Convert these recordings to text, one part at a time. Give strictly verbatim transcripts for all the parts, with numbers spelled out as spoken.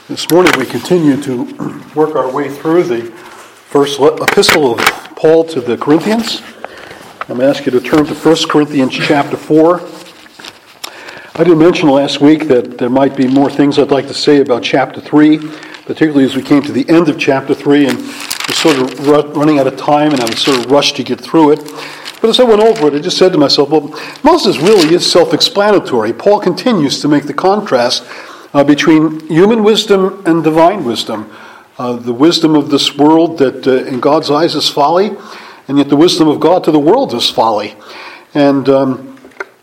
This morning we continue to work our way through the first epistle of Paul to the Corinthians. I'm going to ask you to turn to First Corinthians chapter four. I did mention last week that there might be more things I'd like to say about chapter three, particularly as we came to the end of chapter three and we're sort of running out of time and I was sort of rushed to get through it. But as I went over it, I just said to myself, well, most of this really is self-explanatory. Paul continues to make the contrast Uh, between human wisdom and divine wisdom. Uh, the wisdom of this world that uh, in God's eyes is folly, and yet the wisdom of God to the world is folly. And um,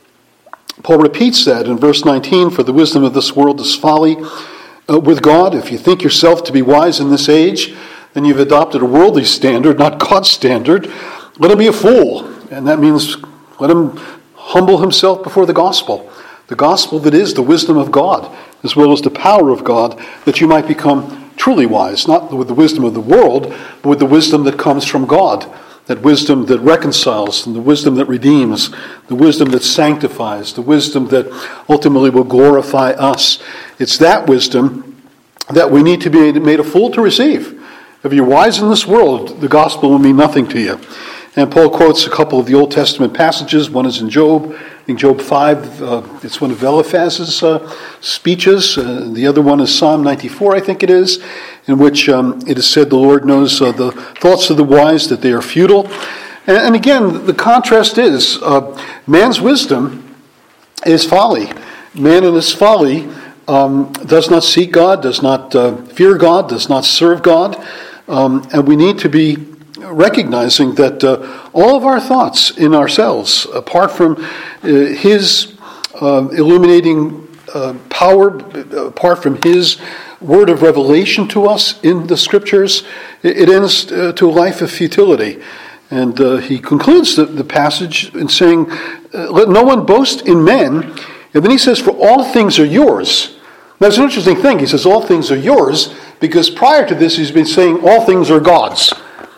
Paul repeats that in verse nineteen, for the wisdom of this world is folly uh, with God. If you think yourself to be wise in this age, then you've adopted a worldly standard, not God's standard. Let him be a fool. And that means let him humble himself before the gospel. The gospel that is the wisdom of God, as well as the power of God, that you might become truly wise, not with the wisdom of the world, but with the wisdom that comes from God, that wisdom that reconciles, and the wisdom that redeems, the wisdom that sanctifies, the wisdom that ultimately will glorify us. It's that wisdom that we need to be made a fool to receive. If you're wise in this world, the gospel will mean nothing to you. And Paul quotes a couple of the Old Testament passages. One is in Job. I think Job five, uh, it's one of Eliphaz's uh, speeches. Uh, the other one is Psalm ninety-four, I think it is, in which um, it is said the Lord knows uh, the thoughts of the wise, that they are futile. And, and again, the contrast is uh, man's wisdom is folly. Man in his folly um, does not seek God, does not uh, fear God, does not serve God. Um, and we need to be recognizing that uh, all of our thoughts in ourselves, apart from uh, His uh, illuminating uh, power, apart from His word of revelation to us in the Scriptures, it, it ends uh, to a life of futility. And uh, he concludes the, the passage in saying, uh, let no one boast in men. And then he says, for all things are yours. Now, it's an interesting thing. He says, all things are yours, because prior to this, he's been saying, all things are God's.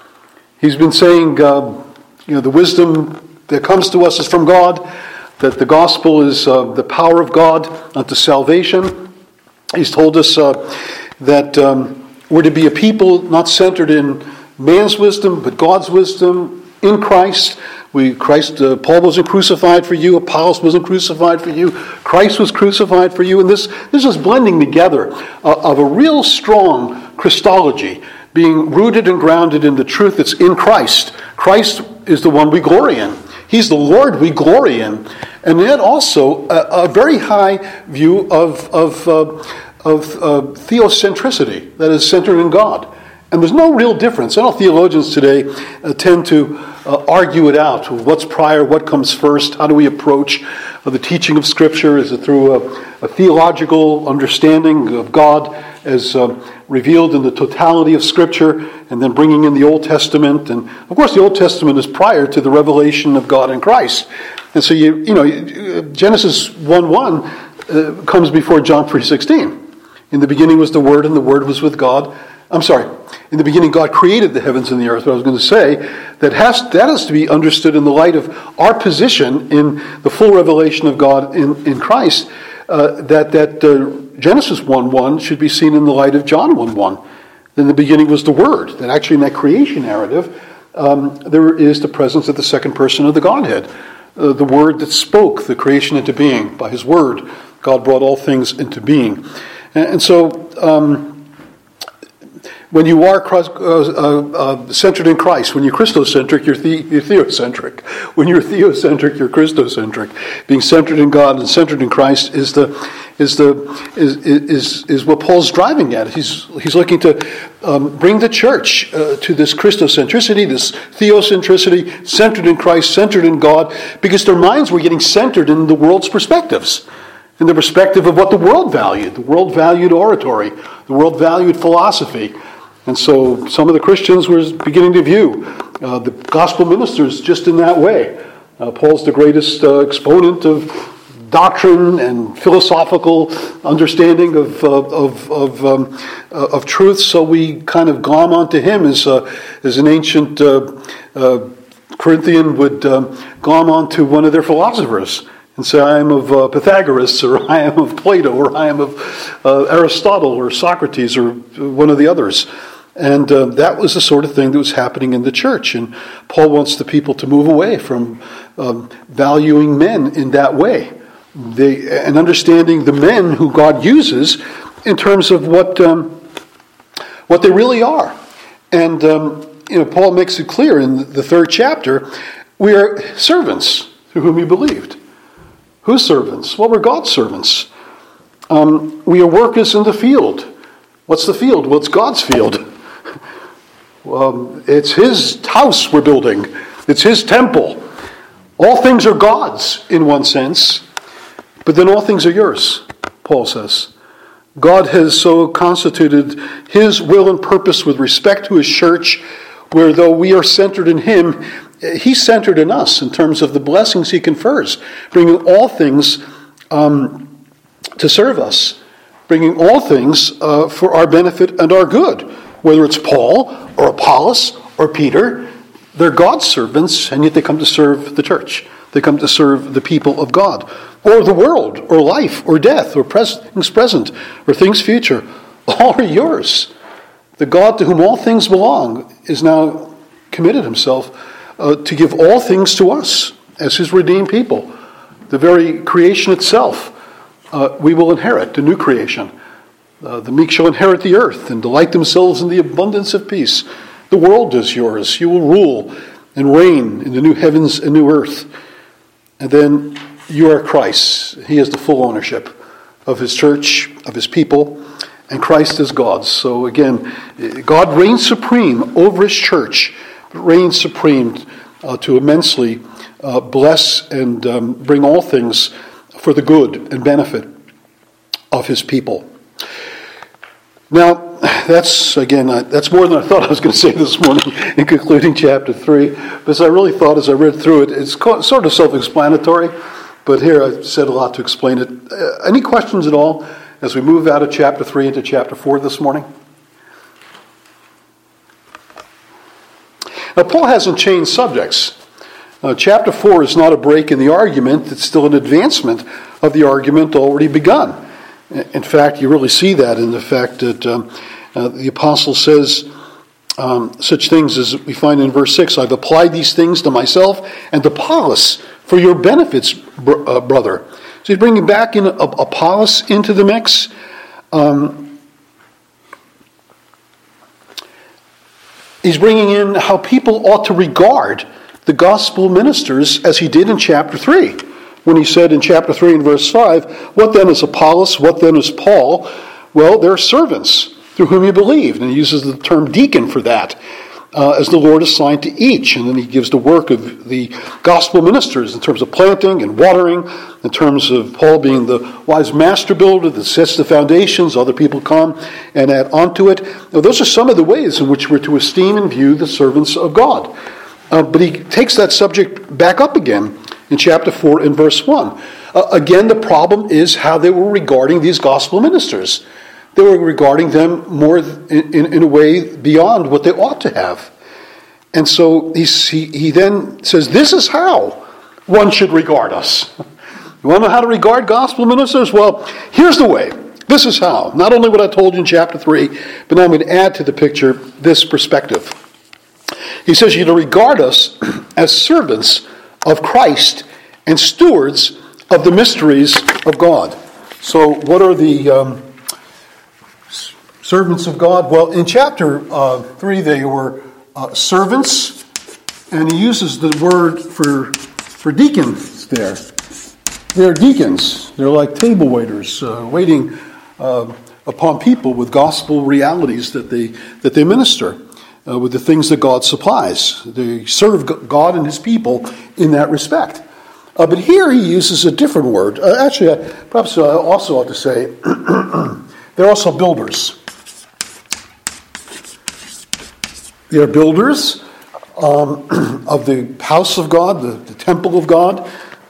He's been saying, uh, you know, the wisdom that comes to us is from God, that the gospel is uh, the power of God unto salvation. He's told us uh, that um, we're to be a people not centered in man's wisdom, but God's wisdom in Christ. We, Christ, uh, Paul wasn't crucified for you. Apollos wasn't crucified for you. Christ was crucified for you. And this, this is blending together uh, of a real strong Christology, being rooted and grounded in the truth that's in Christ. Christ is the one we glory in. He's the Lord we glory in. And yet also a, a very high view of, of, uh, of uh, theocentricity, that is centered in God. And there's no real difference. I know theologians today uh, tend to uh, argue it out. What's prior? What comes first? How do we approach uh, the teaching of Scripture? Is it through a, a theological understanding of God as uh, revealed in the totality of Scripture, and then bringing in the Old Testament? And of course, the Old Testament is prior to the revelation of God in Christ. And so you you know Genesis one one uh, comes before John three sixteen. In the beginning was the Word, and the Word was with God. I'm sorry. In the beginning, God created the heavens and the earth. But I was going to say that has that has to be understood in the light of our position in the full revelation of God in in Christ. Uh, that that uh, Genesis one one should be seen in the light of John one one. In the beginning was the Word. That actually in that creation narrative, um, there is the presence of the second person of the Godhead. Uh, the Word that spoke the creation into being. By His Word, God brought all things into being. And, and so... Um, When you are uh, uh, centered in Christ, when you're Christocentric, you're, the, you're theocentric. When you're theocentric, you're Christocentric. Being centered in God and centered in Christ is the is the is is is what Paul's driving at. He's he's looking to um, bring the church uh, to this Christocentricity, this theocentricity, centered in Christ, centered in God, because their minds were getting centered in the world's perspectives. In the perspective of what the world valued. The world valued oratory. The world valued philosophy. And so some of the Christians were beginning to view uh, the gospel ministers just in that way. Uh, Paul's the greatest uh, exponent of doctrine and philosophical understanding of uh, of of, um, uh, of truth. So we kind of glom onto him as uh, as an ancient uh, uh, Corinthian would um, glom onto one of their philosophers. and say, I am of uh, Pythagoras, or I am of Plato, or I am of uh, Aristotle, or Socrates, or one of the others. And uh, that was the sort of thing that was happening in the church. And Paul wants the people to move away from um, valuing men in that way. They, and understanding the men who God uses in terms of what um, what they really are. And um, you know, Paul makes it clear in the third chapter, we are servants through whom you believed. Whose servants? Well, we're God's servants. Um, we are workers in the field. What's the field? Well, it's God's field. um, it's His house we're building. It's His temple. All things are God's in one sense, but then all things are yours, Paul says. God has so constituted His will and purpose with respect to His church, where though we are centered in Him, He's centered in us in terms of the blessings He confers, bringing all things um, to serve us, bringing all things uh, for our benefit and our good. Whether it's Paul or Apollos or Peter, they're God's servants, and yet they come to serve the church. They come to serve the people of God, or the world, or life, or death, or pres- things present, or things future. All are yours. The God to whom all things belong is now committed Himself uh, to give all things to us as His redeemed people. The very creation itself, uh, we will inherit, the new creation. Uh, the meek shall inherit the earth and delight themselves in the abundance of peace. The world is yours. You will rule and reign in the new heavens and new earth. And then you are Christ. He has the full ownership of His church, of His people, and Christ is God's. So again, God reigns supreme over His church, but reigns supreme uh, to immensely uh, bless and um, bring all things for the good and benefit of His people. Now, that's, again, uh, that's more than I thought I was going to say this morning in concluding chapter three, because I really thought as I read through it, it's sort of self-explanatory, but here I've said a lot to explain it. Uh, any questions at all as we move out of chapter three into chapter four this morning? Now, Paul hasn't changed subjects. Uh, chapter four is not a break in the argument, it's still an advancement of the argument already begun. In fact, you really see that in the fact that um, uh, the apostle says um, such things as we find in verse six, I've applied these things to myself and to Apollos for your benefits, br- uh, brother. So he's bringing back in uh, Apollos into the mix. Um, he's bringing in how people ought to regard the gospel ministers as he did in chapter three. When he said in chapter three and verse five, what then is Apollos, what then is Paul? Well, they're servants through whom you believed. And he uses the term deacon for that, uh, as the Lord assigned to each. And then he gives the work of the gospel ministers in terms of planting and watering, in terms of Paul being the wise master builder that sets the foundations, other people come and add onto it. Now, those are some of the ways in which we're to esteem and view the servants of God. Uh, but he takes that subject back up again in chapter four and verse one. Uh, again, the problem is how they were regarding these gospel ministers. They were regarding them more in, in, in a way beyond what they ought to have. And so he, he, he then says, this is how one should regard us. You want to know how to regard gospel ministers? Well, here's the way. This is how. Not only what I told you in chapter three, but now I'm going to add to the picture this perspective. He says you're to regard us as servants of Christ and stewards of the mysteries of God. So what are the um, servants of God? Well, in chapter uh, three, they were uh, servants, and he uses the word for, for deacons there. They're deacons. They're like table waiters, uh, waiting uh, upon people with gospel realities that they, that they minister. Uh, with the things that God supplies. They serve God and His people in that respect. Uh, but here he uses a different word. Uh, actually, uh, perhaps I also ought to say, they're also builders. They're builders um, of the house of God, the, the temple of God.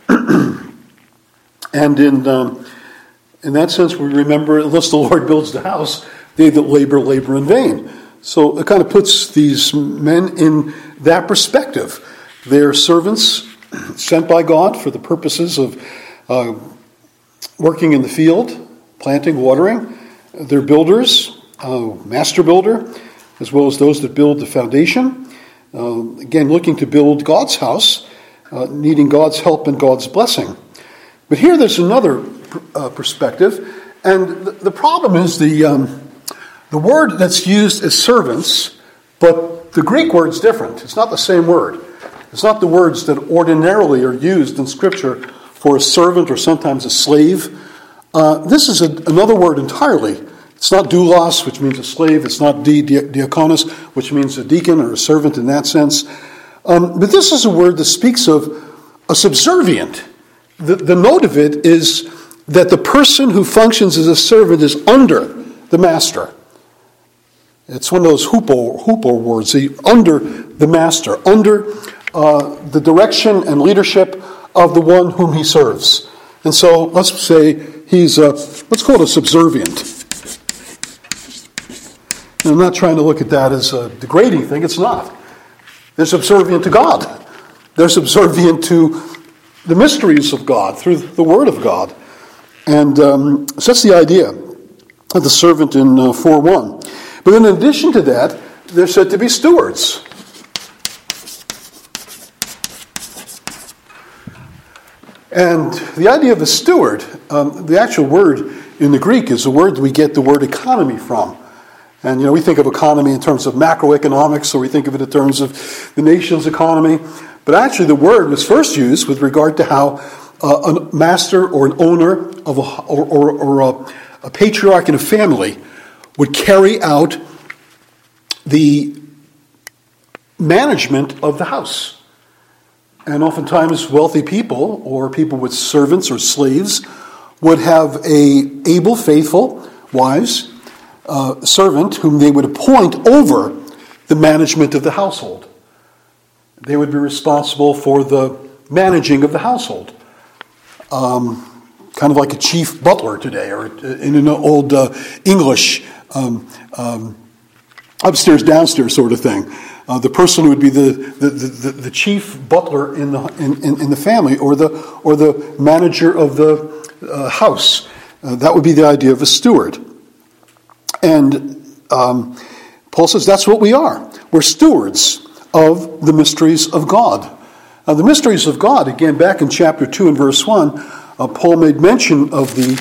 And in, um, in that sense, we remember, unless the Lord builds the house, they that labor, labor in vain. So it kind of puts these men in that perspective. They're servants sent by God for the purposes of uh, working in the field, planting, watering. They're builders, uh, master builder, as well as those that build the foundation. Uh, again, looking to build God's house, uh, needing God's help and God's blessing. But here there's another uh, perspective, and the, the problem is the um, the word that's used as servants, but the Greek word's different. It's not the same word. It's not the words that ordinarily are used in Scripture for a servant or sometimes a slave. Uh, this is a, another word entirely. It's not doulos, which means a slave. It's not di, di, diakonos, which means a deacon or a servant in that sense. Um, but this is a word that speaks of a subservient. The, the note of it is that the person who functions as a servant is under the master. It's one of those hupo, hupo words, the, under the master, under uh, the direction and leadership of the one whom he serves. And so let's say he's, a, let's call it a subservient. And I'm not trying to look at that as a degrading thing. It's not. They're subservient to God. They're subservient to the mysteries of God through the Word of God. And um, so that's the idea of the servant in uh, four one. But in addition to that, they're said to be stewards. And the idea of a steward, um, the actual word in the Greek is the word we get the word economy from. And, you know, we think of economy in terms of macroeconomics, or we think of it in terms of the nation's economy. But actually the word was first used with regard to how uh, a master or an owner of a, or, or, or a, a patriarch in a family would carry out the management of the house. And oftentimes wealthy people or people with servants or slaves would have a able, faithful, wise uh, servant whom they would appoint over the management of the household. They would be responsible for the managing of the household. Um, kind of like a chief butler today, or in an old uh, English um, um, upstairs, downstairs sort of thing. Uh, the person who would be the, the, the, the chief butler in the in, in, in the family, or the or the manager of the uh, house. Uh, that would be the idea of a steward. And um, Paul says that's what we are. We're stewards of the mysteries of God. Now, the mysteries of God, again, back in chapter two and verse one, uh, Paul made mention of the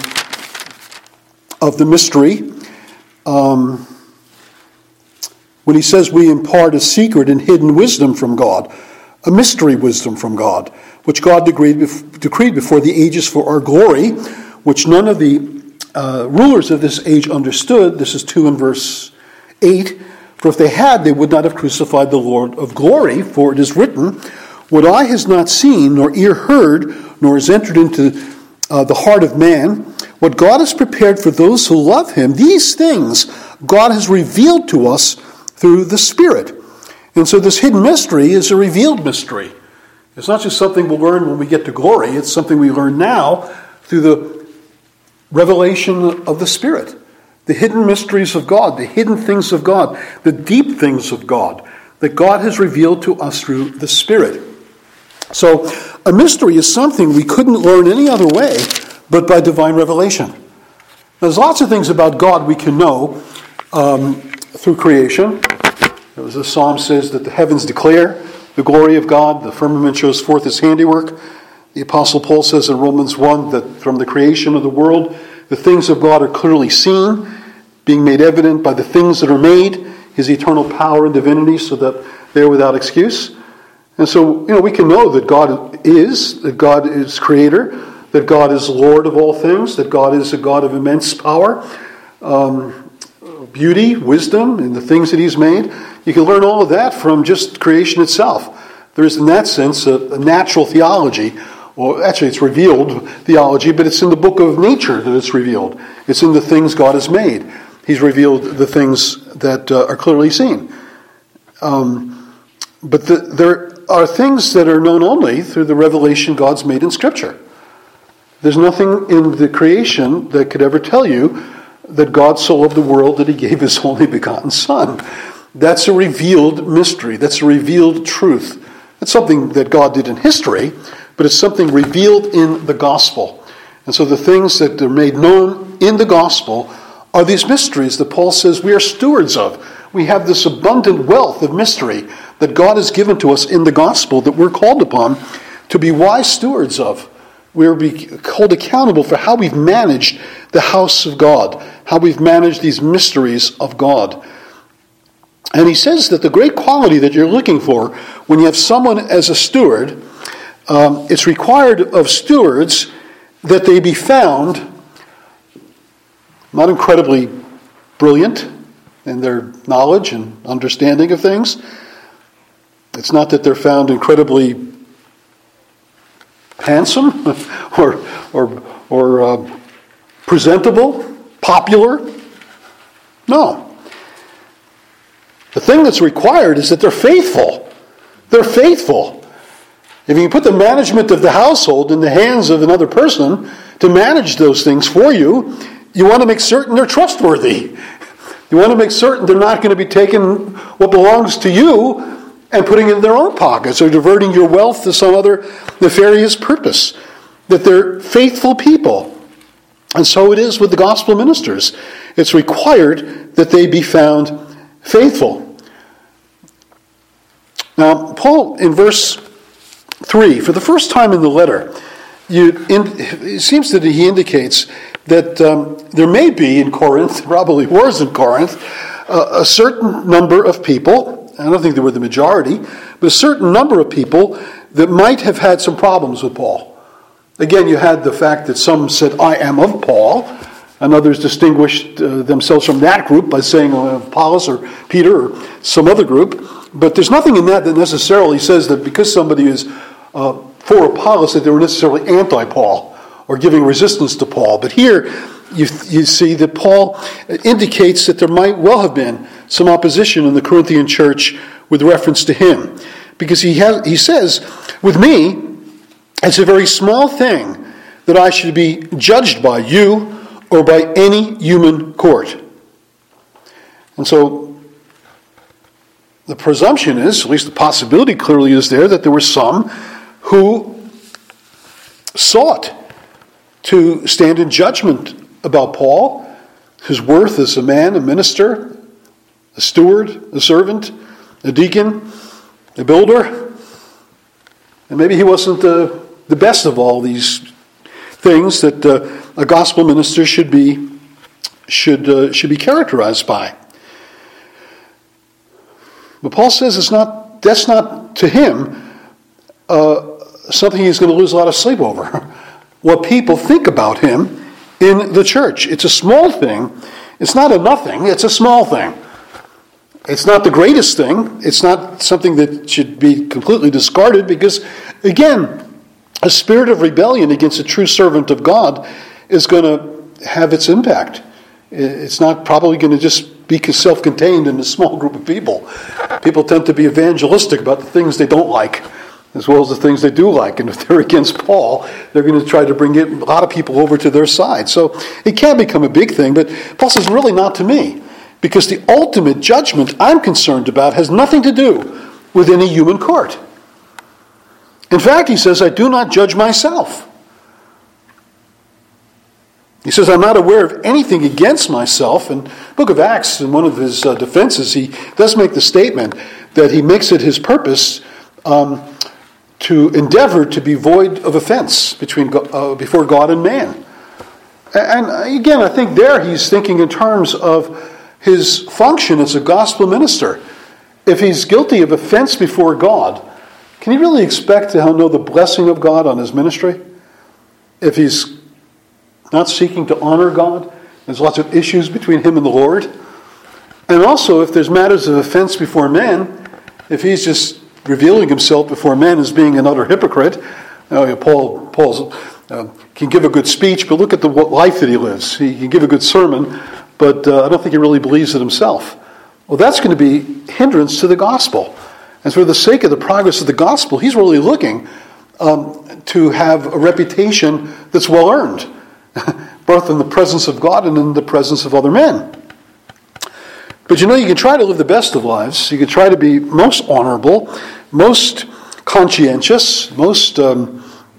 of the mystery. Um, when he says we impart a secret and hidden wisdom from God, a mystery wisdom from God, which God decreed, decreed before the ages for our glory, which none of the uh, rulers of this age understood. This is two and verse eight. For if they had, they would not have crucified the Lord of glory, for it is written, what eye has not seen, nor ear heard, nor has entered into uh, the heart of man, what God has prepared for those who love him, these things God has revealed to us through the Spirit. And so this hidden mystery is a revealed mystery. It's not just something we'll learn when we get to glory. It's something we learn now through the revelation of the Spirit. The hidden mysteries of God, the hidden things of God, the deep things of God that God has revealed to us through the Spirit. So a mystery is something we couldn't learn any other way but by divine revelation. There's lots of things about God we can know um, through creation. As the psalm says that the heavens declare the glory of God, the firmament shows forth his handiwork. The Apostle Paul says in Romans one that from the creation of the world, the things of God are clearly seen, being made evident by the things that are made, his eternal power and divinity, so that they are without excuse. And so, you know, we can know that God is, that God is creator, that God is Lord of all things, that God is a God of immense power, um, beauty, wisdom, and the things that he's made. You can learn all of that from just creation itself. There is, in that sense, a, a natural theology. Well, actually, it's revealed theology, but it's in the book of nature that it's revealed. It's in the things God has made. He's revealed the things that uh, are clearly seen. Um, but the, there are things that are known only through the revelation God's made in Scripture. There's nothing in the creation that could ever tell you that God so loved the world that he gave his only begotten Son. That's a revealed mystery. That's a revealed truth. That's something that God did in history, but it's something revealed in the gospel. And so the things that are made known in the gospel are these mysteries that Paul says we are stewards of. We have this abundant wealth of mystery that God has given to us in the gospel that we're called upon to be wise stewards of. We're be held accountable for how we've managed the house of God, how we've managed these mysteries of God. And he says that the great quality that you're looking for when you have someone as a steward, um, it's required of stewards that they be found not incredibly brilliant in their knowledge and understanding of things. It's not that they're found incredibly handsome or or or uh, presentable, popular. No. The thing that's required is that they're faithful. They're faithful. If you put the management of the household in the hands of another person to manage those things for you, you want to make certain they're trustworthy. You want to make certain they're not going to be taking what belongs to you and putting it in their own pockets or diverting your wealth to some other nefarious purpose. That they're faithful people. And so it is with the gospel ministers. It's required that they be found faithful. Now, Paul, in verse three, for the first time in the letter, you, in, it seems that he indicates that um, there may be in Corinth, probably was in Corinth, uh, a certain number of people, I don't think they were the majority, but a certain number of people that might have had some problems with Paul. Again, you had the fact that some said, I am of Paul, and others distinguished uh, themselves from that group by saying uh, Apollos or Peter or some other group. But there's nothing in that that necessarily says that because somebody is uh, for Apollos that they were necessarily anti-Paul or giving resistance to Paul. But here you, you see that Paul indicates that there might well have been some opposition in the Corinthian church with reference to him. Because he has, he says, with me, it's a very small thing that I should be judged by you or by any human court. And so the presumption is, at least the possibility clearly is there, that there were some who sought to stand in judgment about Paul, his worth as a man, a minister, a steward, a servant, a deacon, a builder. And maybe he wasn't the, the best of all these things that uh, a gospel minister should be should uh, should be characterized by. But Paul says it's not. That's not to him uh, something he's going to lose a lot of sleep over. What people think about him in the church. It's a small thing. It's not a nothing. It's a small thing. It's not the greatest thing. It's not something that should be completely discarded because, again, a spirit of rebellion against a true servant of God is going to have its impact. It's not probably going to just be self-contained in a small group of people. People tend to be evangelistic about the things they don't like as well as the things they do like. And if they're against Paul, they're going to try to bring a lot of people over to their side. So it can become a big thing, but Paul says really not to me. Because the ultimate judgment I'm concerned about has nothing to do with any human court. In fact, he says, I do not judge myself. He says, I'm not aware of anything against myself. In the book of Acts, in one of his uh, defenses, he does make the statement that he makes it his purpose um, to endeavor to be void of offense between uh, before God and man. And again, I think there he's thinking in terms of his function as a gospel minister. If he's guilty of offense before God, can he really expect to know the blessing of God on his ministry? If he's not seeking to honor God, there's lots of issues between him and the Lord. And also, if there's matters of offense before men, if he's just revealing himself before men as being an utter hypocrite, you know, Paul Paul's, uh, can give a good speech, but look at the life that he lives. He can give a good sermon, but uh, I don't think he really believes it himself. Well, that's going to be hindrance to the gospel. And for the sake of the progress of the gospel, he's really looking um, to have a reputation that's well earned, both in the presence of God and in the presence of other men. But you know, you can try to live the best of lives. You can try to be most honorable, most conscientious, most um,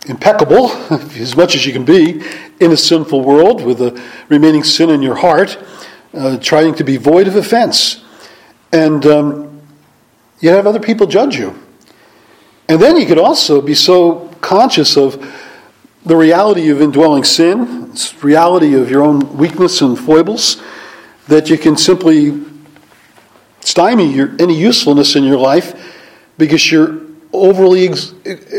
impeccable, as much as you can be, in a sinful world with the remaining sin in your heart, uh, trying to be void of offense. And um, you have other people judge you. And then you could also be so conscious of the reality of indwelling sin, the reality of your own weakness and foibles, that you can simply stymie your, any usefulness in your life because you're overly ex-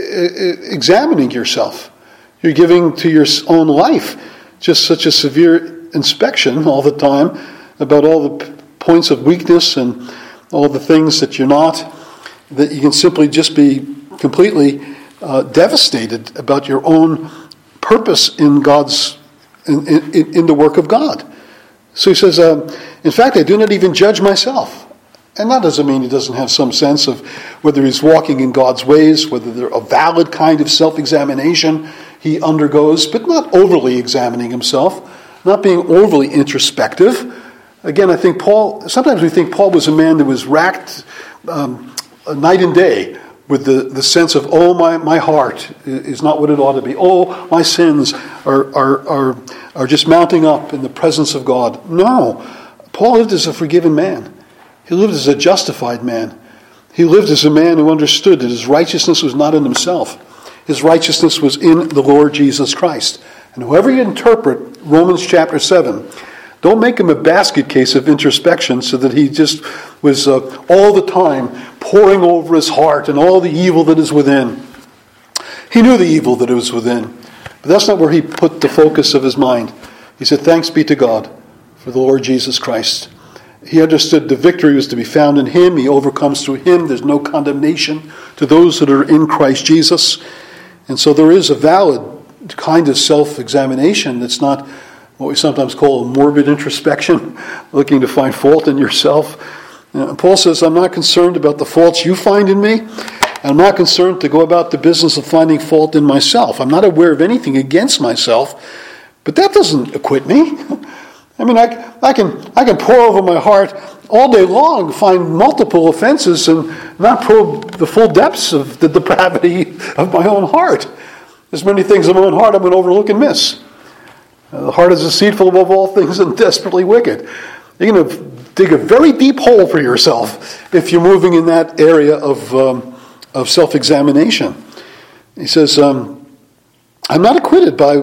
examining yourself. You're giving to your own life just such a severe inspection all the time about all the p- points of weakness and all the things that you're not, that you can simply just be completely uh, devastated about your own purpose in God's, in, in, in the work of God. So he says, um, in fact, I do not even judge myself. And that doesn't mean he doesn't have some sense of whether he's walking in God's ways, whether they're a valid kind of self-examination he undergoes, but not overly examining himself, not being overly introspective. Again, I think Paul, sometimes we think Paul was a man that was racked um, night and day with the, the sense of, oh, my, my heart is not what it ought to be. Oh, my sins are, are, are, are just mounting up in the presence of God. No, Paul lived as a forgiven man. He lived as a justified man. He lived as a man who understood that his righteousness was not in himself. His righteousness was in the Lord Jesus Christ. And whoever you interpret Romans chapter seven, don't make him a basket case of introspection so that he just was uh, all the time pouring over his heart and all the evil that is within. He knew the evil that was within. But that's not where he put the focus of his mind. He said, thanks be to God for the Lord Jesus Christ. He understood the victory was to be found in him. He overcomes through him. There's no condemnation to those that are in Christ Jesus. And so there is a valid kind of self-examination that's not what we sometimes call a morbid introspection, looking to find fault in yourself. And Paul says, I'm not concerned about the faults you find in me. I'm not concerned to go about the business of finding fault in myself. I'm not aware of anything against myself, but that doesn't acquit me. I mean, I, I can I can pour over my heart all day long, find multiple offenses, and not probe the full depths of the depravity of my own heart. There's many things in my own heart I'm going to overlook and miss. Uh, the heart is deceitful above all things and desperately wicked. You're going to dig a very deep hole for yourself if you're moving in that area of um, of self-examination. He says, um, I'm not acquitted by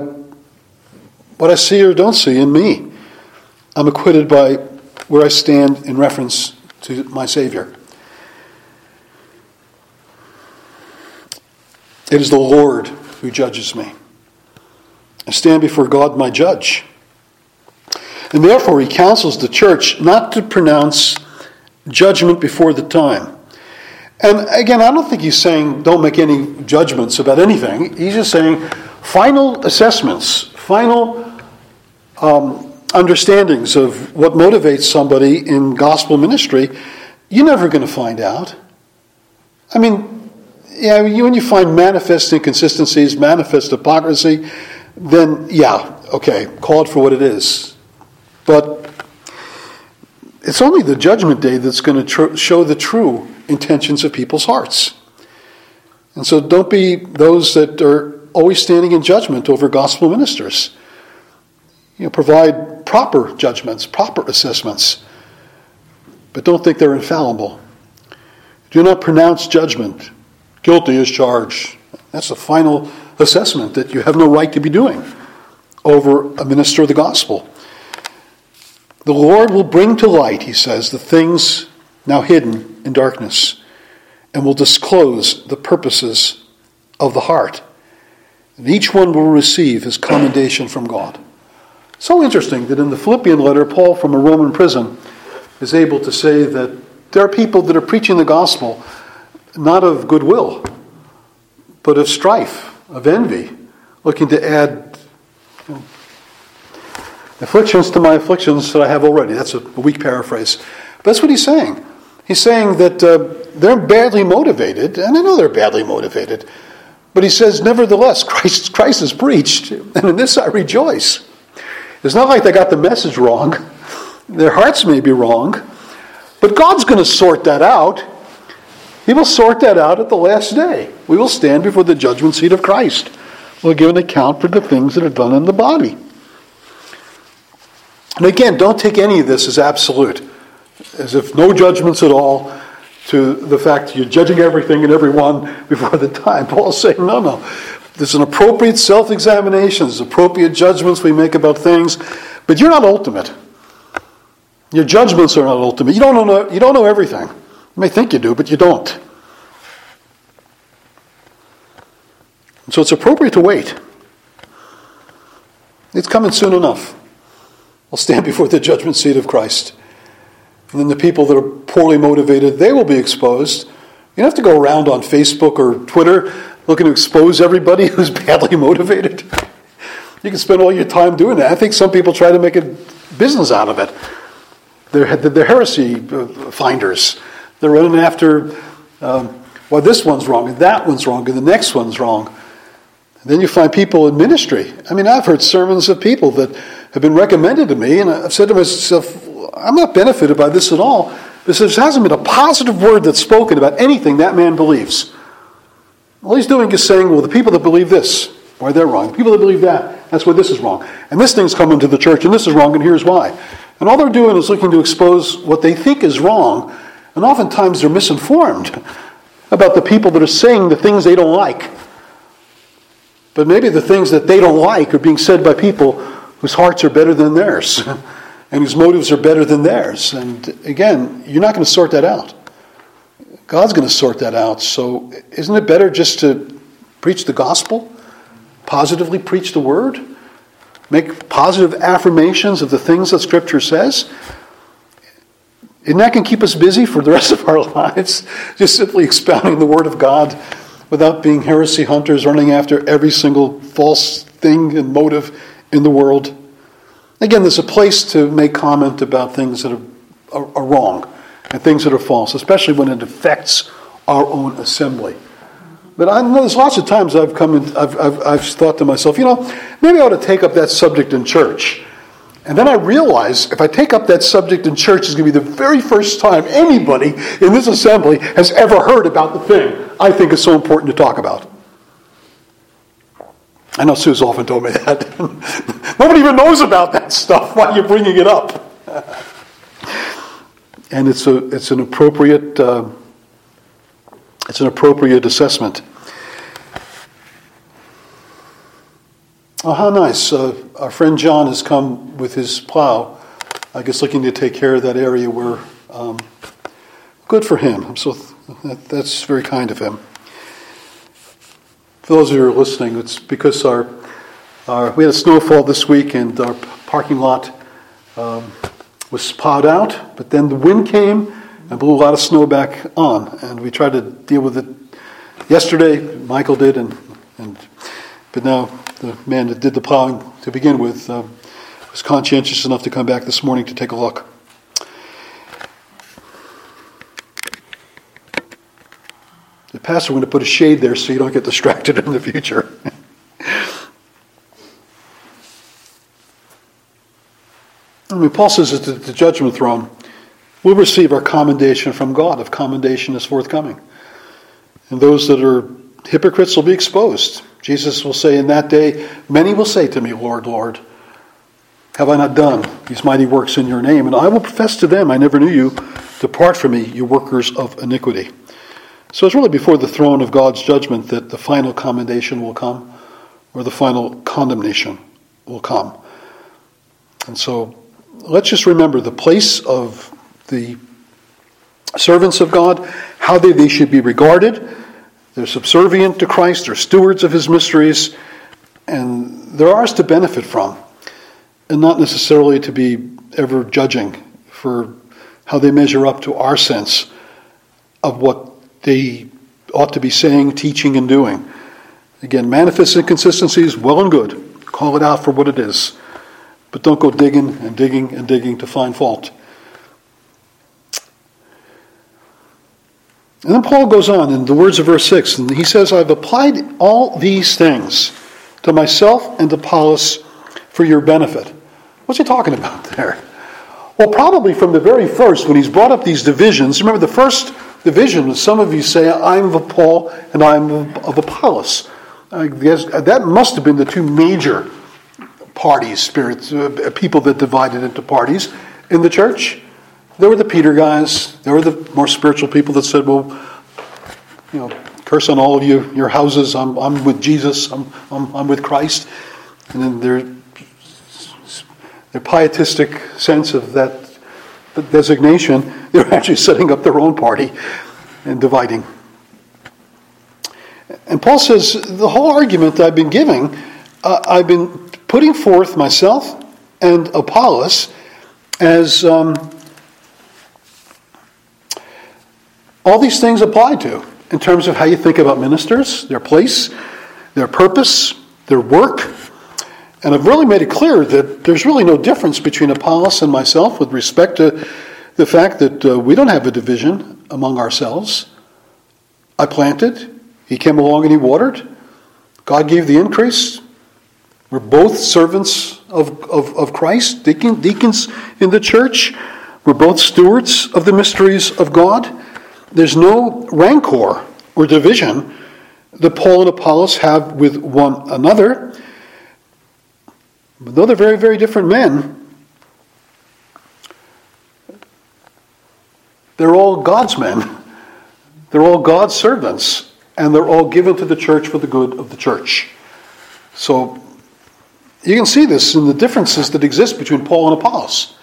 what I see or don't see in me. I'm acquitted by where I stand in reference to my Savior. It is the Lord who judges me. I stand before God, my judge. And therefore he counsels the church not to pronounce judgment before the time. And again, I don't think he's saying don't make any judgments about anything. He's just saying final assessments, final um, understandings of what motivates somebody in gospel ministry, you're never going to find out. I mean, yeah, when you find manifest inconsistencies, manifest hypocrisy, then yeah, okay, call it for what it is. But it's only the judgment day that's going to tr- show the true intentions of people's hearts. And so don't be those that are always standing in judgment over gospel ministers. You know, provide proper judgments, proper assessments, but don't think they're infallible. Do not pronounce judgment. Guilty as charged. That's the final assessment that you have no right to be doing over a minister of the gospel. The Lord will bring to light, he says, the things now hidden in darkness, and will disclose the purposes of the heart. And each one will receive his commendation from God. So interesting that in the Philippian letter, Paul from a Roman prison is able to say that there are people that are preaching the gospel not of goodwill, but of strife, of envy, looking to add you know, afflictions to my afflictions that I have already. That's a weak paraphrase. But that's what he's saying. He's saying that uh, they're badly motivated, and I know they're badly motivated, but he says, nevertheless, Christ, Christ is preached, and in this I rejoice. It's not like they got the message wrong. Their hearts may be wrong, but God's going to sort that out. He will sort that out at the last day. We will stand before the judgment seat of Christ. will give an account for the things that are done in the body. And again, don't take any of this as absolute, as if no judgments at all, to the fact that you're judging everything and everyone before the time. Paul's saying, no, no. There's an appropriate self-examination. There's appropriate judgments we make about things. But you're not ultimate. Your judgments are not ultimate. You don't know, you don't know everything. You may think you do, but you don't. And so it's appropriate to wait. It's coming soon enough. I'll stand before the judgment seat of Christ. And then the people that are poorly motivated, they will be exposed. You don't have to go around on Facebook or Twitter looking to expose everybody who's badly motivated. You can spend all your time doing that. I think some people try to make a business out of it. They're, they're heresy finders. They're running after, um, well, this one's wrong, and that one's wrong, and the next one's wrong. And then you find people in ministry. I mean, I've heard sermons of people that have been recommended to me, and I've said to myself, I'm not benefited by this at all, because there hasn't been a positive word that's spoken about anything that man believes. All he's doing is saying, well, the people that believe this, why they're wrong. The people that believe that, that's why this is wrong. And this thing's come into the church, and this is wrong, and here's why. And all they're doing is looking to expose what they think is wrong, and oftentimes they're misinformed about the people that are saying the things they don't like. But maybe the things that they don't like are being said by people whose hearts are better than theirs. And whose motives are better than theirs. And again, you're not going to sort that out. God's going to sort that out. So isn't it better just to preach the gospel? Positively preach the word? Make positive affirmations of the things that Scripture says? Isn't that going to keep us busy for the rest of our lives? Just simply expounding the word of God without being heresy hunters, running after every single false thing and motive in the world? Again, there's a place to make comment about things that are, are, are wrong and things that are false, especially when it affects our own assembly. But I know there's lots of times I've come in, I've, I've, I've thought to myself, you know, maybe I ought to take up that subject in church. And then I realize if I take up that subject in church, it's going to be the very first time anybody in this assembly has ever heard about the thing I think is so important to talk about. I know Sue's often told me that. Nobody even knows about that stuff. Why are you bringing it up? And it's a it's an appropriate uh, it's an appropriate assessment. Oh, how nice! Uh, our friend John has come with his plow. I guess looking to take care of that area where. Um, good for him. I'm so that, that's very kind of him. For those of you who are listening, it's because our, our we had a snowfall this week and our parking lot um, was plowed out, but then the wind came and blew a lot of snow back on, and we tried to deal with it yesterday. Michael did, and and but now the man that did the plowing to begin with uh, was conscientious enough to come back this morning to take a look. The pastor, we're going to put a shade there so you don't get distracted in the future. I mean, Paul says at the, the judgment throne, we'll receive our commendation from God if commendation is forthcoming. And those that are hypocrites will be exposed. Jesus will say in that day, many will say to me, Lord, Lord, have I not done these mighty works in your name? And I will profess to them, I never knew you. Depart from me, you workers of iniquity. So it's really before the throne of God's judgment that the final commendation will come, or the final condemnation will come. And so let's just remember the place of the servants of God, how they, they should be regarded. They're subservient to Christ, they're stewards of his mysteries, and they're ours to benefit from, and not necessarily to be ever judging for how they measure up to our sense of what they ought to be saying, teaching, and doing. Again, manifest inconsistencies, well and good. Call it out for what it is. But don't go digging and digging and digging to find fault. And then Paul goes on in the words of verse six, and he says, I've applied all these things to myself and to Apollos for your benefit. What's he talking about there? Well, probably from the very first, when he's brought up these divisions, remember the first division, some of you say, I'm of Paul and I'm of Apollos. I guess that must have been the two major parties, spirits, uh, people that divided into parties in the church. There were the Peter guys. There were the more spiritual people that said, well, you know, curse on all of you, your houses. I'm, I'm with Jesus. I'm, I'm, I'm with Christ. And then their, their pietistic sense of that designation, they're actually setting up their own party and dividing. And Paul says, the whole argument I've been giving, uh, I've been putting forth myself and Apollos as um, all these things apply to, in terms of how you think about ministers, their place, their purpose, their work. And I've really made it clear that there's really no difference between Apollos and myself with respect to the fact that uh, we don't have a division among ourselves. I planted, he came along and he watered. God gave the increase. We're both servants of, of, of Christ, deacon, deacons in the church. We're both stewards of the mysteries of God. There's no rancor or division that Paul and Apollos have with one another. But though they're very, very different men, they're all God's men. They're all God's servants. And they're all given to the church for the good of the church. So you can see this in the differences that exist between Paul and Apollos.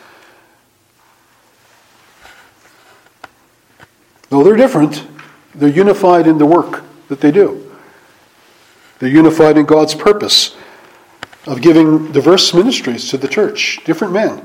Though they're different, they're unified in the work that they do. They're unified in God's purpose of giving diverse ministries to the church, different men.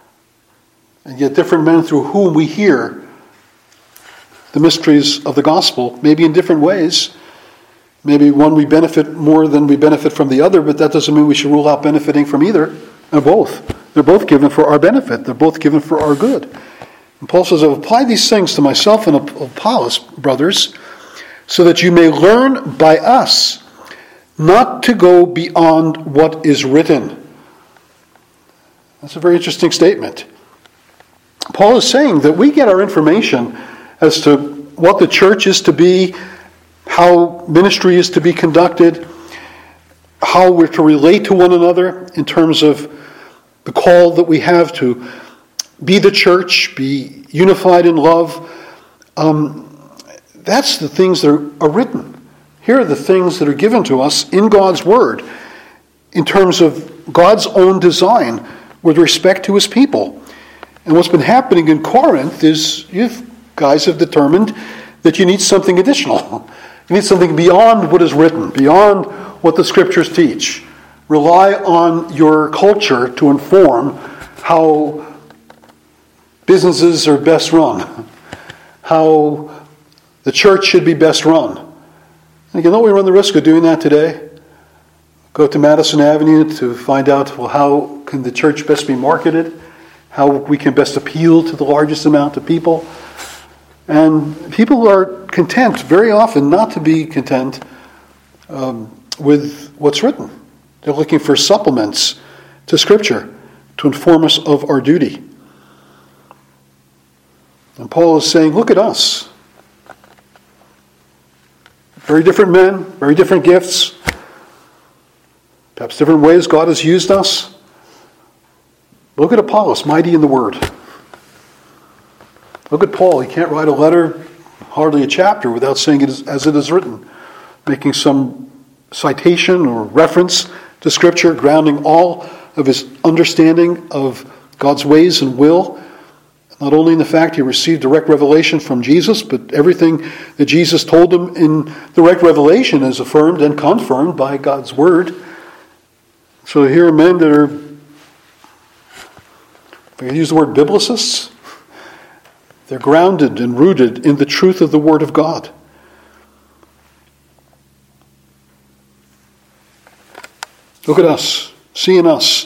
And yet different men through whom we hear the mysteries of the gospel, maybe in different ways. Maybe one we benefit more than we benefit from the other, but that doesn't mean we should rule out benefiting from either. They're both. They're both given for our benefit. They're both given for our good. And Paul says, I've applied these things to myself and Apollos, brothers, so that you may learn by us not to go beyond what is written. That's a very interesting statement. Paul is saying that we get our information as to what the church is to be, how ministry is to be conducted, how we're to relate to one another in terms of the call that we have to be the church, be unified in love. Um, that's the things that are, are written. Here are the things that are given to us in God's Word in terms of God's own design with respect to His people. And what's been happening in Corinth is you've guys have determined that you need something additional. You need something beyond what is written, beyond what the Scriptures teach. Rely on your culture to inform how businesses are best run, how the church should be best run. And you know we run the risk of doing that today? Go to Madison Avenue to find out, well, how can the church best be marketed? How we can best appeal to the largest amount of people? And people are content, very often, not to be content um, with what's written. They're looking for supplements to Scripture to inform us of our duty. And Paul is saying, look at us. Very different men, very different gifts, perhaps different ways God has used us. Look at Apollos, mighty in the Word. Look at Paul. He can't write a letter, hardly a chapter, without saying it as it is written, making some citation or reference to Scripture, grounding all of his understanding of God's ways and will, not only in the fact he received direct revelation from Jesus, but everything that Jesus told him in direct revelation is affirmed and confirmed by God's Word. So here are men that are, if I can use the word biblicists, they're grounded and rooted in the truth of the Word of God. Look at us. See in us.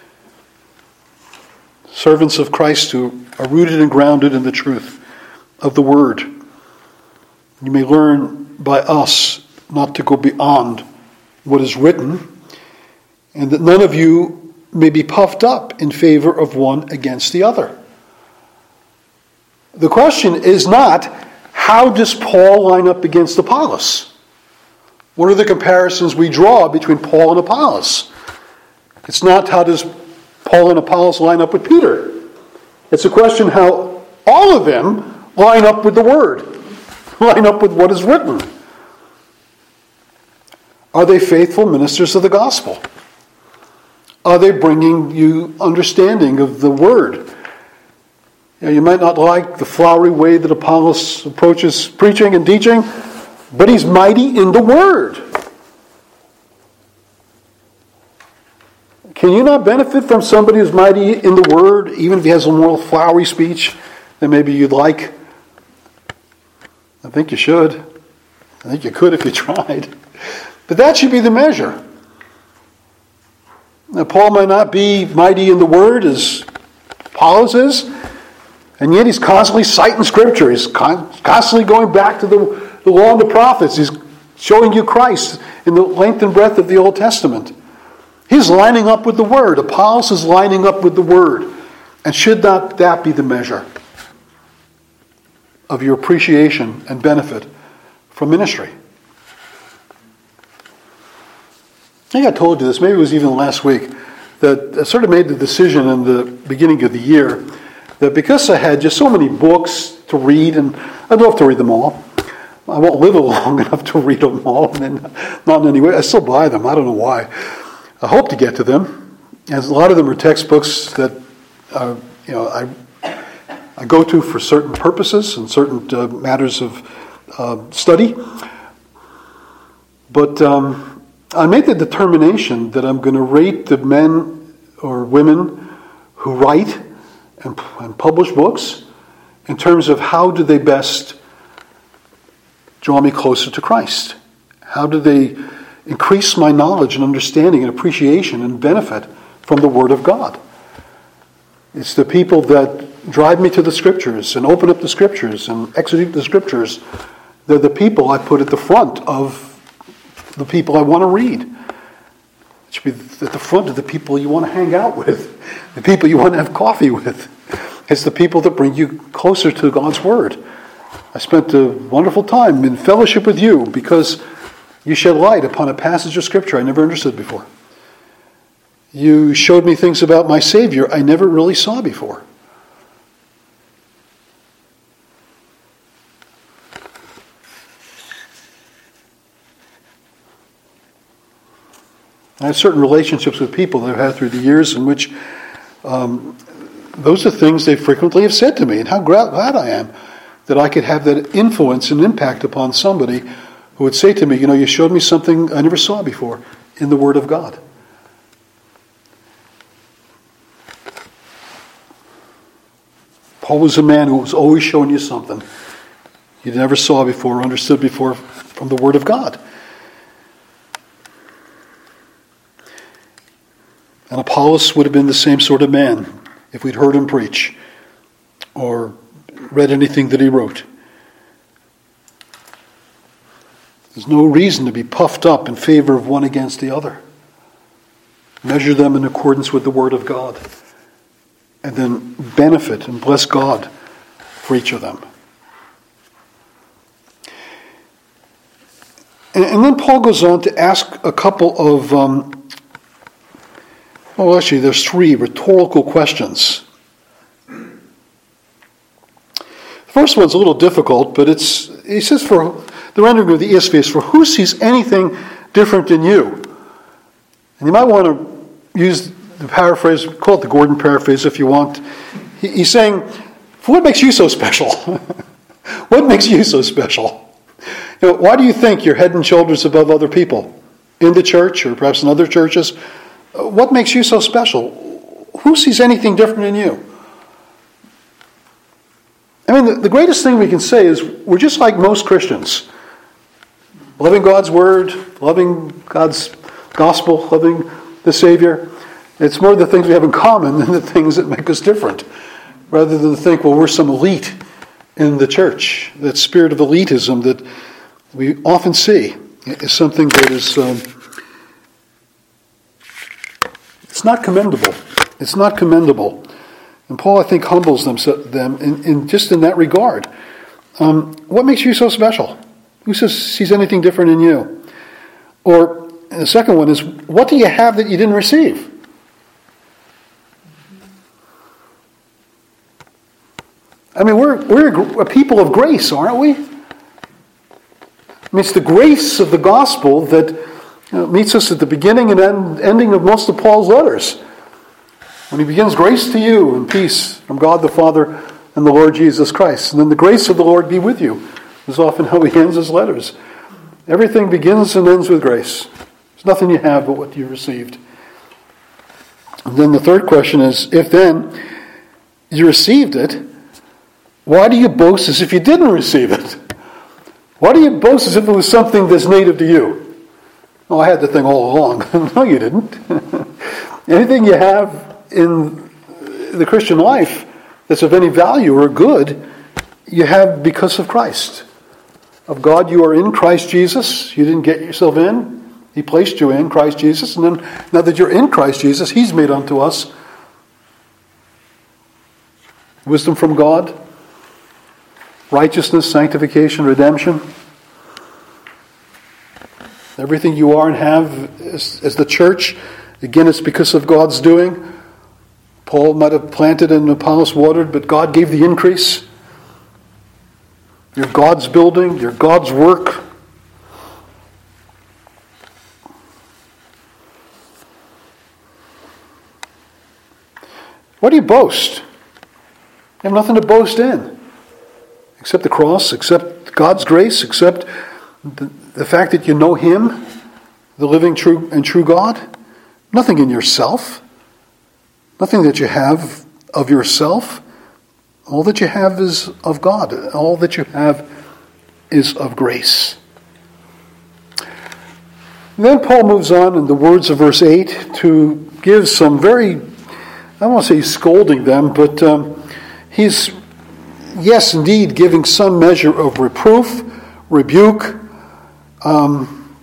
Servants of Christ who are rooted and grounded in the truth of the Word. You may learn by us not to go beyond what is written, and that none of you may be puffed up in favor of one against the other. The question is not, how does Paul line up against Apollos? What are the comparisons we draw between Paul and Apollos? It's not how does Paul and Apollos line up with Peter. It's a question how all of them line up with the Word, line up with what is written. Are they faithful ministers of the gospel? Are they bringing you understanding of the Word? You know, you might not like the flowery way that Apollos approaches preaching and teaching, but he's mighty in the Word. Can you not benefit from somebody who's mighty in the Word, even if he has a more flowery speech than maybe you'd like? I think you should. I think you could if you tried. But that should be the measure. Now, Paul might not be mighty in the Word as Apollos is, and yet he's constantly citing Scripture. He's con- constantly going back to the, the law and the prophets. He's showing you Christ in the length and breadth of the Old Testament. He's lining up with the Word. Apollos is lining up with the Word. And should not that be the measure of your appreciation and benefit from ministry? I think I told you this, maybe it was even last week, that I sort of made the decision in the beginning of the year that because I had just so many books to read, and I'd love to read them all. I won't live long enough to read them all, and not in any way. I still buy them. I don't know why. I hope to get to them. As a lot of them are textbooks that uh, you know I I go to for certain purposes and certain uh, matters of uh, study. But um, I made the determination that I'm going to rate the men or women who write and, and publish books in terms of how do they best draw me closer to Christ. How do they increase my knowledge and understanding and appreciation and benefit from the Word of God? It's the people that drive me to the Scriptures and open up the Scriptures and exegete the Scriptures. They're the people I put at the front of the people I want to read. It should be at the front of the people you want to hang out with, the people you want to have coffee with. It's the people that bring you closer to God's Word. I spent a wonderful time in fellowship with you because you shed light upon a passage of Scripture I never understood before. You showed me things about my Savior I never really saw before. I have certain relationships with people that I've had through the years in which um, those are things they frequently have said to me, and how glad I am that I could have that influence and impact upon somebody who would say to me, you know, you showed me something I never saw before in the Word of God. Paul was a man who was always showing you something you never saw before or understood before from the Word of God. And Apollos would have been the same sort of man if we'd heard him preach or read anything that he wrote. There's no reason to be puffed up in favor of one against the other. Measure them in accordance with the Word of God. And then benefit and bless God for each of them. And, and then Paul goes on to ask a couple of, um, well actually there's three rhetorical questions. The first one's a little difficult, but it's, he says for, the rendering of the E S V is, for who sees anything different in you? And you might want to use the paraphrase, call it the Gordon paraphrase if you want. He, he's saying, for what makes you so special? What makes you so special? You know, why do you think you're head and shoulders above other people in the church or perhaps in other churches? What makes you so special? Who sees anything different in you? I mean, the, the greatest thing we can say is we're just like most Christians. Loving God's Word, loving God's gospel, loving the Savior. It's more the things we have in common than the things that make us different. Rather than think, well, we're some elite in the church. That spirit of elitism that we often see is something that is, um, it's not commendable. It's not commendable. And Paul, I think, humbles them, them in, in just in that regard. Um, what makes you so special? Who says sees anything different in you? Or the second one is, what do you have that you didn't receive? I mean, we're, we're a people of grace, aren't we? I mean, it's the grace of the gospel that you know, meets us at the beginning and end, ending of most of Paul's letters. When he begins, grace to you and peace from God the Father and the Lord Jesus Christ. And then the grace of the Lord be with you. Is often how he ends his letters. Everything begins and ends with grace. There's nothing you have but what you received. And then the third question is, if then you received it, why do you boast as if you didn't receive it? Why do you boast as if it was something that's native to you? Oh, I had the thing all along. No, you didn't. Anything you have in the Christian life that's of any value or good, you have because of Christ. Of God, you are in Christ Jesus. You didn't get yourself in. He placed you in Christ Jesus. And then, now that you're in Christ Jesus, he's made unto us wisdom from God, righteousness, sanctification, redemption. Everything you are and have as, as the church, again, it's because of God's doing. Paul might have planted and Apollos watered, but God gave the increase. You're God's building, you're God's work. What do you boast? You have nothing to boast in. Except the cross, except God's grace, except the, the fact that you know him, the living true and true God. Nothing in yourself. Nothing that you have of yourself. All that you have is of God. All that you have is of grace. And then Paul moves on in the words of verse eight to give some very, I don't want to say he's scolding them, but um, he's, yes, indeed, giving some measure of reproof, rebuke. Um,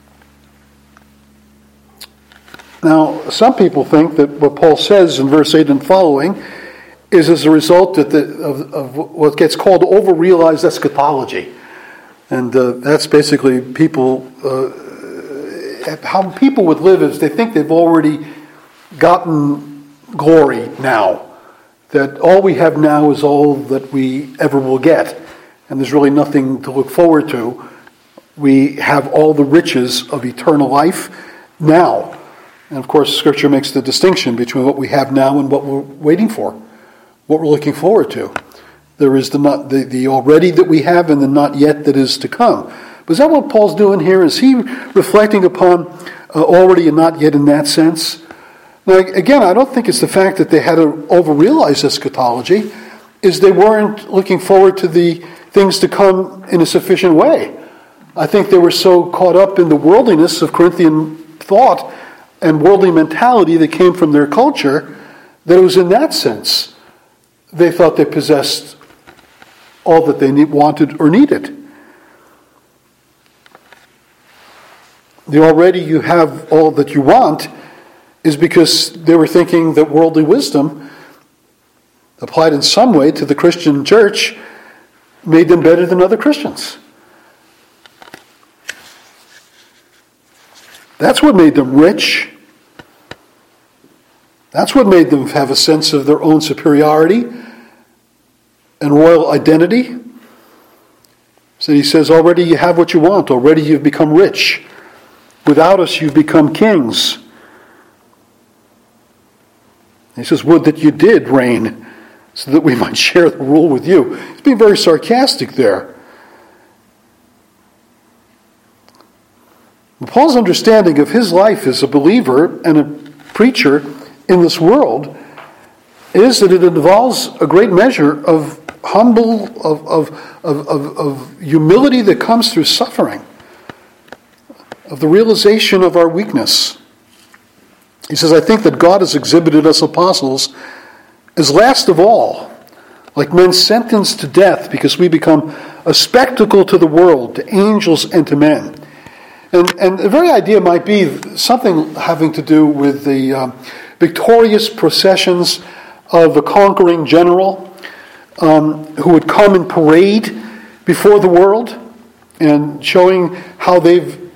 now, some people think that what Paul says in verse eight and following is as a result of, the, of, of what gets called over-realized eschatology. And uh, that's basically people, uh, how people would live is they think they've already gotten glory now. That all we have now is all that we ever will get. And there's really nothing to look forward to. We have all the riches of eternal life now. And of course, Scripture makes the distinction between what we have now and what we're waiting for. What we're looking forward to. There is the not the, the already that we have and the not yet that is to come. But is that what Paul's doing here? Is he reflecting upon uh, already and not yet in that sense? Now, again, I don't think it's the fact that they had to over-realize eschatology, is they weren't looking forward to the things to come in a sufficient way. I think they were so caught up in the worldliness of Corinthian thought and worldly mentality that came from their culture that it was in that sense they thought they possessed all that they need, wanted or needed. The already you have all that you want is because they were thinking that worldly wisdom applied in some way to the Christian church made them better than other Christians. That's what made them rich. That's what made them have a sense of their own superiority and royal identity. So he says, already you have what you want. Already you've become rich. Without us, you've become kings. He says, would that you did reign so that we might share the rule with you. He's being very sarcastic there. Paul's understanding of his life as a believer and a preacher in this world is that it involves a great measure of humble, of, of, of, of, of humility that comes through suffering, of the realization of our weakness. He says, I think that God has exhibited us apostles as last of all, like men sentenced to death because we become a spectacle to the world, to angels and to men. And, and the very idea might be something having to do with the um, victorious processions of a conquering general um, who would come in parade before the world and showing how they've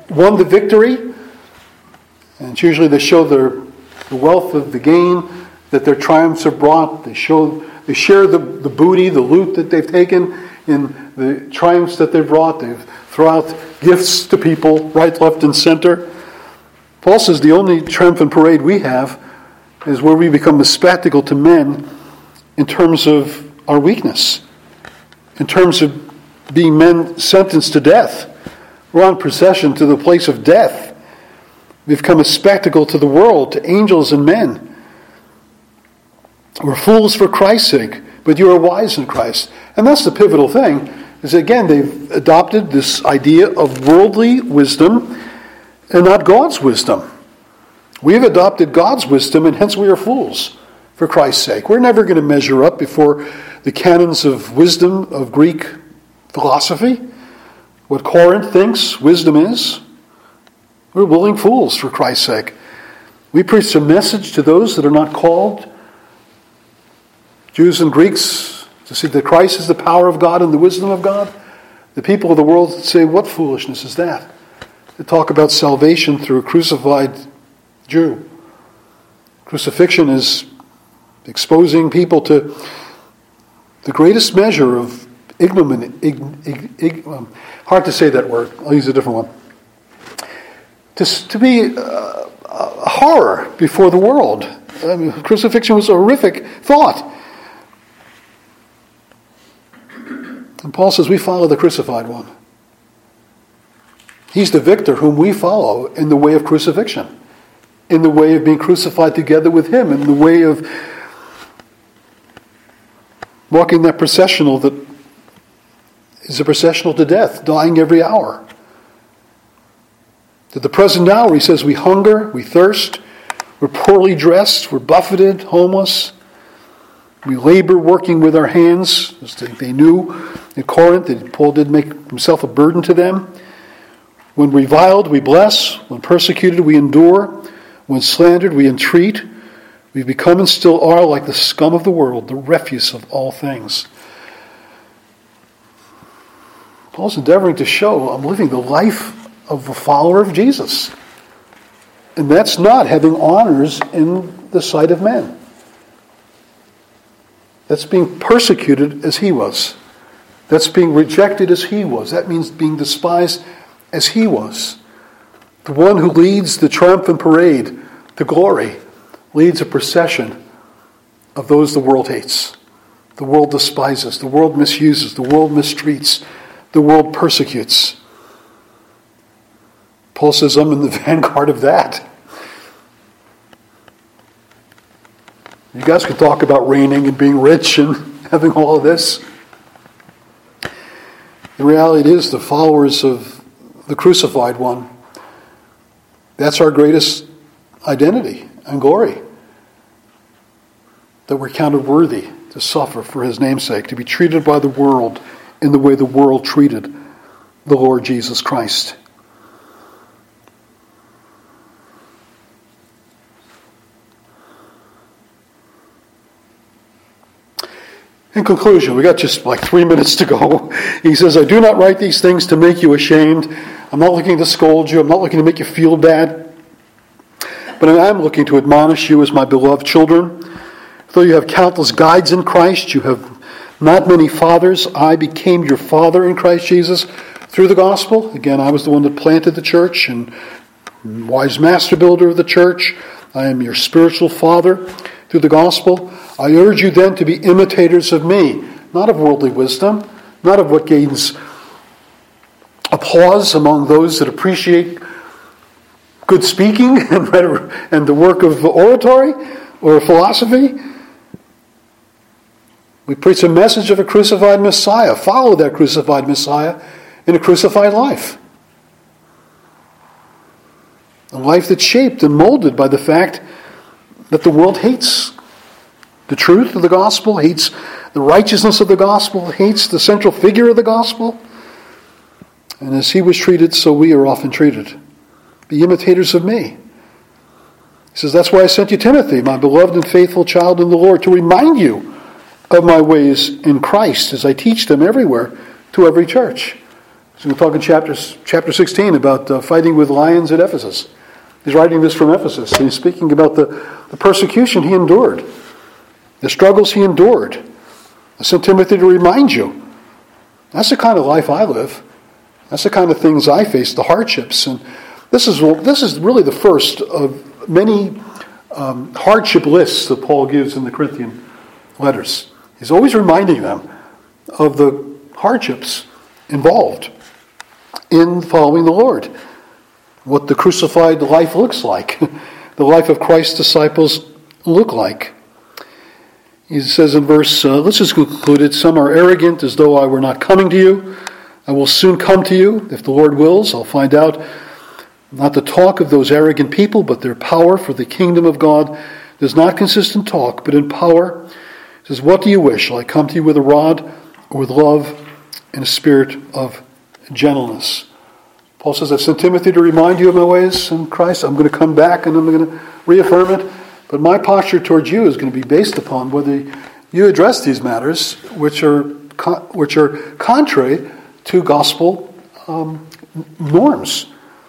won the victory, and it's usually they show their the wealth of the gain that their triumphs have brought. They show they share the, the booty, the loot that they've taken in the triumphs that they've brought. They throw out gifts to people, right, left, and center. Paul says the only triumphant parade we have is where we become a spectacle to men in terms of our weakness, in terms of being men sentenced to death. We're on procession to the place of death. We've become a spectacle to the world, to angels and men. We're fools for Christ's sake, but you are wise in Christ. And that's the pivotal thing, is again, they've adopted this idea of worldly wisdom and not God's wisdom. We've adopted God's wisdom, and hence we are fools for Christ's sake. We're never going to measure up before the canons of wisdom of Greek philosophy, what Corinth thinks wisdom is. We're willing fools for Christ's sake. We preach a message to those that are not called, Jews and Greeks, to see that Christ is the power of God and the wisdom of God. The people of the world say, what foolishness is that? To talk about salvation through a crucified Jew. Crucifixion is exposing people to the greatest measure of ignominy. Ig, ig, ig, um, hard to say that word. I'll use a different one. To, to be uh, a horror before the world. I mean, crucifixion was a horrific thought. And Paul says we follow the crucified one. He's the victor whom we follow in the way of crucifixion, in the way of being crucified together with him, in the way of walking that processional that is a processional to death, dying every hour. To the present hour, he says, we hunger, we thirst, we're poorly dressed, we're buffeted, homeless. We labor working with our hands, as they, they knew in Corinth that Paul did make himself a burden to them. When reviled, we bless. When persecuted, we endure. When slandered, we entreat. We've become and still are like the scum of the world, the refuse of all things. Paul's endeavoring to show I'm living the life of a follower of Jesus. And that's not having honors in the sight of men. That's being persecuted as he was. That's being rejected as he was. That means being despised as he was. The one who leads the triumphant parade to glory leads a procession of those the world hates. The world despises. The world misuses. The world mistreats. The world persecutes. Paul says, I'm in the vanguard of that. You guys could talk about reigning and being rich and having all of this. The reality is the followers of the crucified one, that's our greatest identity and glory. That we're counted worthy to suffer for his namesake, to be treated by the world in the way the world treated the Lord Jesus Christ. In conclusion, we got just like three minutes to go. He says, I do not write these things to make you ashamed. I'm not looking to scold you. I'm not looking to make you feel bad. But I am looking to admonish you as my beloved children. Though you have countless guides in Christ, you have not many fathers. I became your father in Christ Jesus through the gospel. Again, I was the one that planted the church and wise master builder of the church. I am your spiritual father through the gospel. I urge you then to be imitators of me, not of worldly wisdom, not of what gains applause among those that appreciate good speaking and, and the work of oratory or philosophy. We preach a message of a crucified Messiah. Follow that crucified Messiah in a crucified life. A life that's shaped and molded by the fact that the world hates the truth of the gospel, hates the righteousness of the gospel, hates the central figure of the gospel. And as he was treated, so we are often treated. Be imitators of me. He says, that's why I sent you Timothy, my beloved and faithful child in the Lord, to remind you of my ways in Christ as I teach them everywhere to every church. So we'll talk in chapter, chapter sixteen about uh, fighting with lions at Ephesus. He's writing this from Ephesus, and he's speaking about the, the persecution he endured, the struggles he endured. I sent Timothy to remind you. That's the kind of life I live. That's the kind of things I face, the hardships. And this is this is really the first of many um, hardship lists that Paul gives in the Corinthian letters. He's always reminding them of the hardships involved in following the Lord. What the crucified life looks like. The life of Christ's disciples look like. He says in verse, uh, let's just conclude it. Some are arrogant as though I were not coming to you. I will soon come to you. If the Lord wills, I'll find out not the talk of those arrogant people, but their power, for the kingdom of God does not consist in talk, but in power. He says, what do you wish? Shall I come to you with a rod or with love and a spirit of gentleness? Paul says, I've sent Timothy to remind you of my ways in Christ. I'm going to come back and I'm going to reaffirm it. But my posture towards you is going to be based upon whether you address these matters, which are which are contrary to gospel um, norms.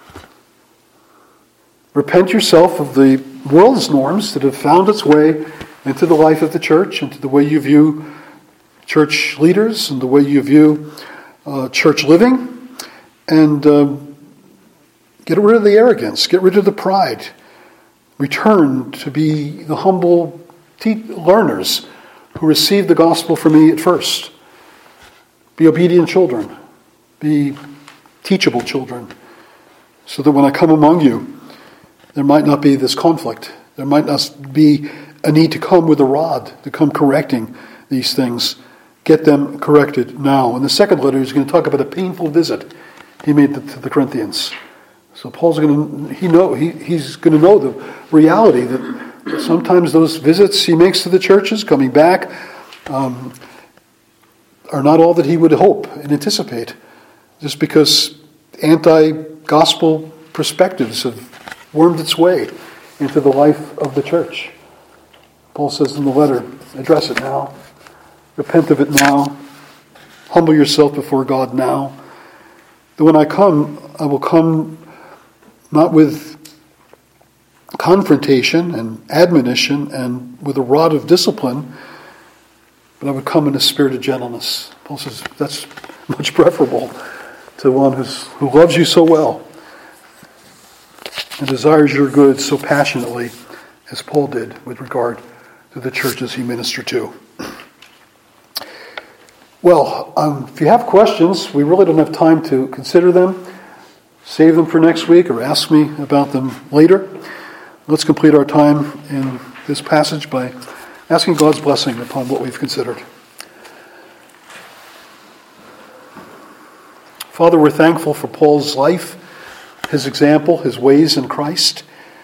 Repent yourself of the world's norms that have found its way into the life of the church, into the way you view church leaders and the way you view uh, church living, and um, get rid of the arrogance, get rid of the pride. Return to be the humble te- learners who received the gospel from me at first. Be obedient children. Be teachable children. So that when I come among you, there might not be this conflict. There might not be a need to come with a rod, to come correcting these things. Get them corrected now. In the second letter, he's going to talk about a painful visit he made to the Corinthians. So Paul's going to he know he, he's going to know the reality that sometimes those visits he makes to the churches, coming back, um, are not all that he would hope and anticipate, just because anti-gospel perspectives have wormed its way into the life of the church. Paul says in the letter, address it now, repent of it now, humble yourself before God now. That when I come, I will come not with confrontation and admonition and with a rod of discipline, but I would come in a spirit of gentleness. Paul says that's much preferable to one who's, who loves you so well and desires your good so passionately as Paul did with regard to the churches he ministered to. Well, um, if you have questions, we really don't have time to consider them. Save them for next week or ask me about them later. Let's complete our time in this passage by asking God's blessing upon what we've considered. Father, we're thankful for Paul's life, his example, his ways in Christ.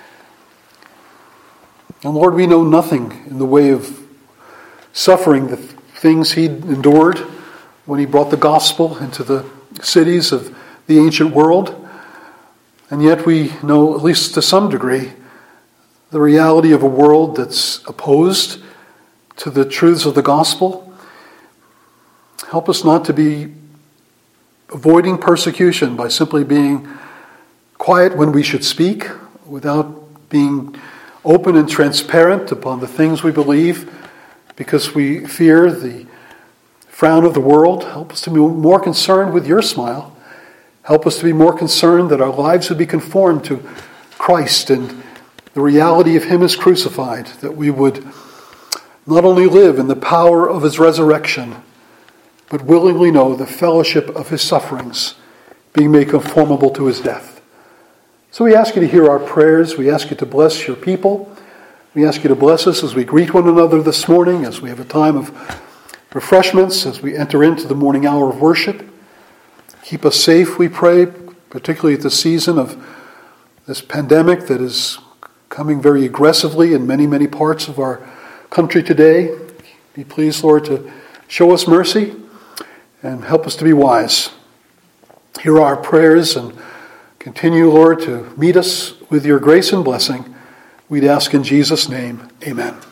And Lord, we know nothing in the way of suffering the things he endured when he brought the gospel into the cities of the ancient world. And yet we know, at least to some degree, the reality of a world that's opposed to the truths of the gospel. Help us not to be avoiding persecution by simply being quiet when we should speak, without being open and transparent upon the things we believe, because we fear the frown of the world. Help us to be more concerned with your smile. Help us to be more concerned that our lives would be conformed to Christ and the reality of him as crucified, that we would not only live in the power of his resurrection, but willingly know the fellowship of his sufferings, being made conformable to his death. So we ask you to hear our prayers. We ask you to bless your people. We ask you to bless us as we greet one another this morning, as we have a time of refreshments, as we enter into the morning hour of worship. Keep us safe, we pray, particularly at the season of this pandemic that is coming very aggressively in many, many parts of our country today. Be pleased, Lord, to show us mercy and help us to be wise. Hear our prayers and continue, Lord, to meet us with your grace and blessing. We'd ask in Jesus' name, amen.